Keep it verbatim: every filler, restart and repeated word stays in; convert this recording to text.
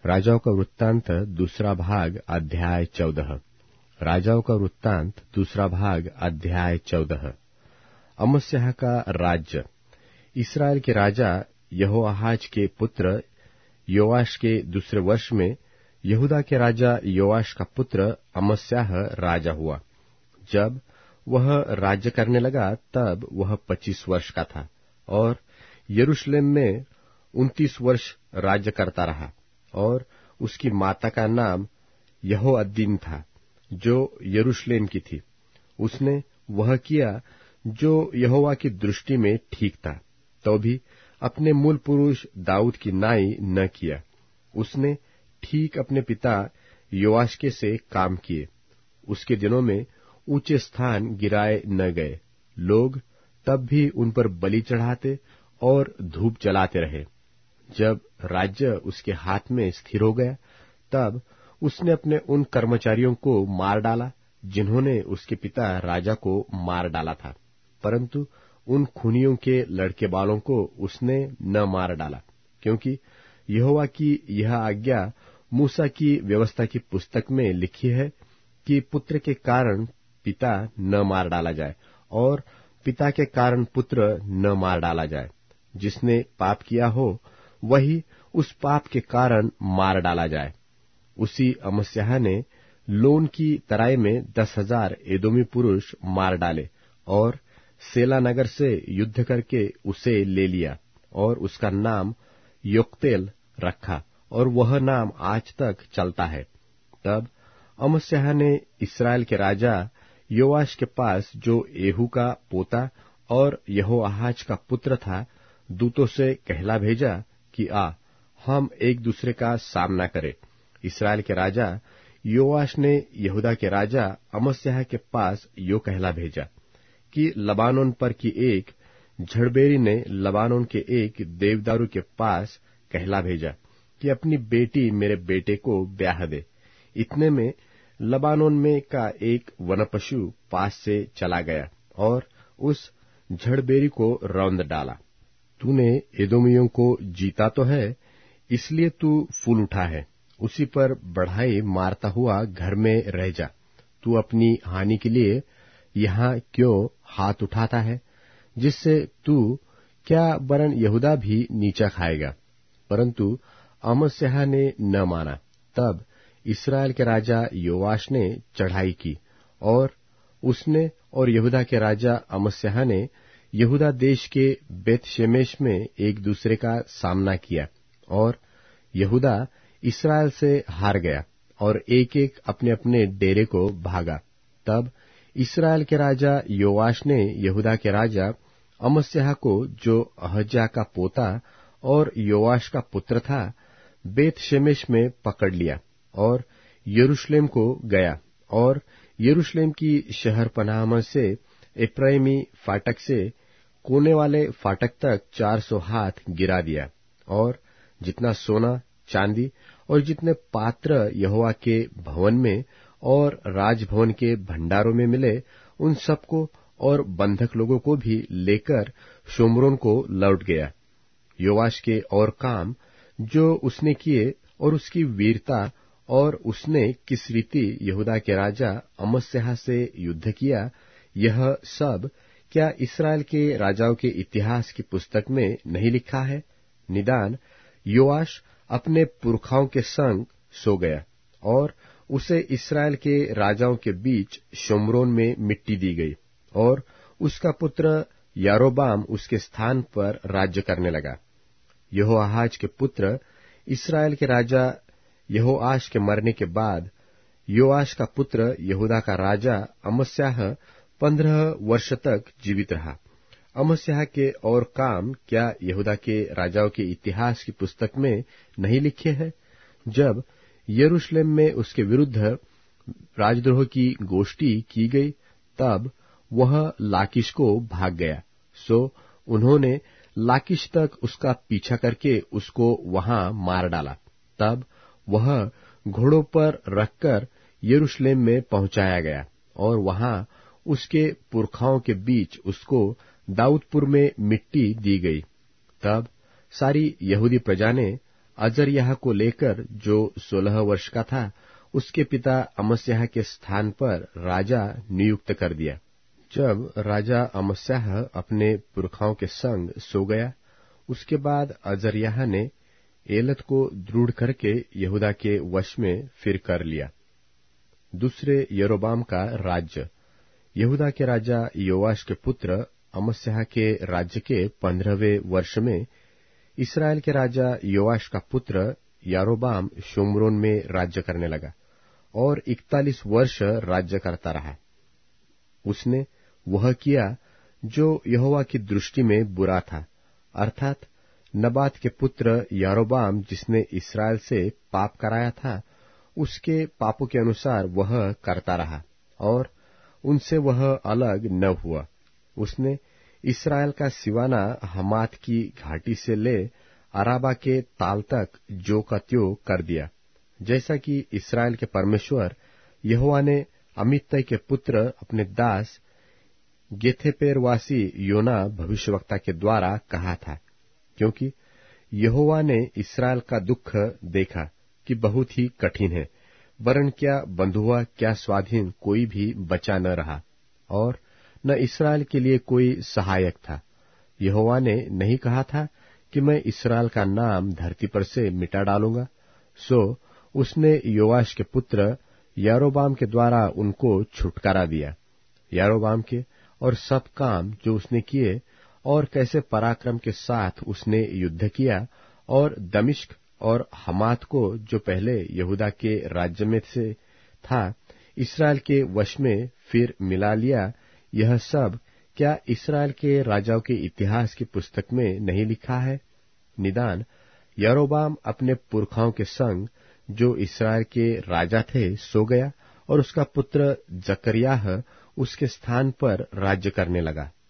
राजाओं का वृत्तांत दूसरा भाग अध्याय चौदह। राजाओं का वृत्तांत दूसरा भाग अध्याय चौदह। अमस्याह का राज्य। इस्राएल के राजा यहोआहाज के पुत्र योआश के दूसरे वर्ष में यहूदा के राजा योआश का पुत्र अमस्याह राजा हुआ। जब वह राज्य करने लगा तब वह पच्चीस वर्ष का था और यरूशलेम में उन्तीस वर्ष राज्य करता रहा। और उसकी माता का नाम यहोअद्दीन था, जो यरूशलेम की थी। उसने वह किया जो यहोवा की दृष्टि में ठीक था, तो भी अपने मूल पुरुष दाऊद की नाई न किया। उसने ठीक अपने पिता योआश के से काम किए। उसके दिनों में ऊंचे स्थान गिराए न गए। लोग तब भी उन पर बलि चढ़ाते और धूप जलाते रहे। जब राज्य उसके हाथ में स्थिर हो गया, तब उसने अपने उन कर्मचारियों को मार डाला जिन्होंने उसके पिता राजा को मार डाला था, परंतु उन खूनियों के लड़के बालों को उसने न मार डाला, क्योंकि यहोवा की यह आज्ञा मूसा की व्यवस्था की पुस्तक में लिखी है कि पुत्र के कारण पिता न मार डाला जाए और पिता के कारण पुत्र न मार डाला जाए। जिसने पाप किया हो वही उस पाप के कारण मार डाला जाए। उसी अमस्याह ने लोन की तराई में दस हजार एदोमी पुरुष मार डाले और सेला नगर से युद्ध करके उसे ले लिया और उसका नाम योक्तेल रखा और वह नाम आज तक चलता है। तब अमस्याह ने इस्राएल के राजा योआश के पास, जो येहू का पोता और यहोआहाज का पुत्र था, दूतों से कहला भेजा कि आ, हम एक दूसरे का सामना करें। इस्राएल के राजा योआश ने यहूदा के राजा अमस्याह के पास यो कहला भेजा कि लबानोन पर की एक झड़बेरी ने लबानोन के एक देवदारू के पास कहला भेजा कि अपनी बेटी मेरे बेटे को ब्याह दे। इतने में लबानोन में का एक वनपशु पास से चला गया और उस झड़बेरी को रौंद डाला। तूने एदोमियों को जीता तो है, इसलिए तू फूल उठा है। उसी पर बढ़ाई मारता हुआ घर में रह जा। तू अपनी हानि के लिए यहाँ क्यों हाथ उठाता है, जिससे तू क्या वरन यहूदा भी नीचा खाएगा। परंतु अमस्याह ने न माना। तब इस्राएल के राजा योआश ने चढ़ाई की और उसने और यहूदा के राजा अमस्याह ने यहूदा देश के बेतशेमेश में एक दूसरे का सामना किया और यहूदा इस्राएल से हार गया और एक एक अपने अपने डेरे को भागा। तब इस्राएल के राजा योआश ने यहूदा के राजा अमस्याह को, जो अहज्याह का पोता और योआश का पुत्र था, बेतशेमेश में पकड़ लिया और यरूशलेम को गया और यरूशलेम की शहर पनाह में से एप्रैमी फाटक से कोने वाले फाटक तक चार सौ हाथ गिरा दिया और जितना सोना चांदी और जितने पात्र यहोवा के भवन में और राजभवन के भंडारों में मिले, उन सबको और बंधक लोगों को भी लेकर शोम्रोन को लौट गया। योआश के और काम जो उसने किए और उसकी वीरता और उसने किस रीति यहूदा के राजा अमस्याह से युद्ध किया, यह सब क्या इस्राएल के राजाओं के इतिहास की पुस्तक में नहीं लिखा है? निदान योआश अपने पुरखाओं के संग सो गया और उसे इस्राएल के राजाओं के बीच शोम्रोन में मिट्टी दी गई और उसका पुत्र यारोबाम उसके स्थान पर राज्य करने लगा। यहोआहाज के पुत्र इस्राएल के राजा यहोआश के मरने के बाद योआश का पुत्र यहूदा का राजा अमस्याह पंद्रह वर्ष तक जीवित रहा। अमस्याह के और काम क्या यहूदा के राजाओं के इतिहास की पुस्तक में नहीं लिखे हैं? जब यरूशलेम में उसके विरुद्ध राजद्रोह की गोष्ठी की गई, तब वह लाकीश को भाग गया। सो उन्होंने लाकीश तक उसका पीछा करके उसको वहां मार डाला। तब वह घोड़ों पर रखकर यरूशलेम में पहुंचाया गया और वहां उसके पुरखाओं के बीच उसको दाऊदपुर में मिट्टी दी गई। तब सारी यहूदी प्रजा ने अजर्याह को लेकर, जो सोलह वर्ष का था, उसके पिता अमस्याह के स्थान पर राजा नियुक्त कर दिया। जब राजा अमस्याह अपने पुरखाओं के संग सो गया, उसके बाद अजर्याह ने एलत को दृढ़ करके यहूदा के वश में फिर कर लिया। दूसरे यरोबाम का राज्य। यहूदा के राजा योआश के पुत्र अमस्याह के राज्य के पंद्रहवें वर्ष में इस्राएल के राजा योआश का पुत्र यारोबाम शोम्रोन में राज्य करने लगा और इकतालीस वर्ष राज्य करता रहा। उसने वह किया जो यहोवा की दृष्टि में बुरा था, अर्थात नबात के पुत्र यारोबाम जिसने इस्राएल से पाप कराया था, उसके पापों के अनुसार वह करता रहा और उनसे वह अलग न हुआ। उसने इस्राएल का सिवाना हमात की घाटी से ले अराबा के ताल तक जो का त्यो कर दिया, जैसा कि इस्राएल के परमेश्वर यहोवा ने अमित्तै के पुत्र अपने दास गेथेपेरवासी योना भविष्यवक्ता के द्वारा कहा था, क्योंकि यहोवा ने इस्राएल का दुख देखा कि बहुत ही कठिन है, वरन क्या बंधुआ क्या स्वाधीन कोई भी बचा न रहा, और न इस्राएल के लिए कोई सहायक था। यहोवा ने नहीं कहा था कि मैं इस्राएल का नाम धरती पर से मिटा डालूंगा। सो उसने योआश के पुत्र यारोबाम के द्वारा उनको छुटकारा दिया। यारोबाम के और सब काम जो उसने किए और कैसे पराक्रम के साथ उसने युद्ध किया और दमिश्क और हमात को जो पहले यहूदा के राज्य में से था इस्राएल के वश में फिर मिला लिया, यह सब क्या इस्राएल के राजाओं के इतिहास की पुस्तक में नहीं लिखा है? निदान यारोबाम अपने पुरखाओं के संग जो इस्राएल के राजा थे सो गया और उसका पुत्र जकर्याह उसके स्थान पर राज्य करने लगा।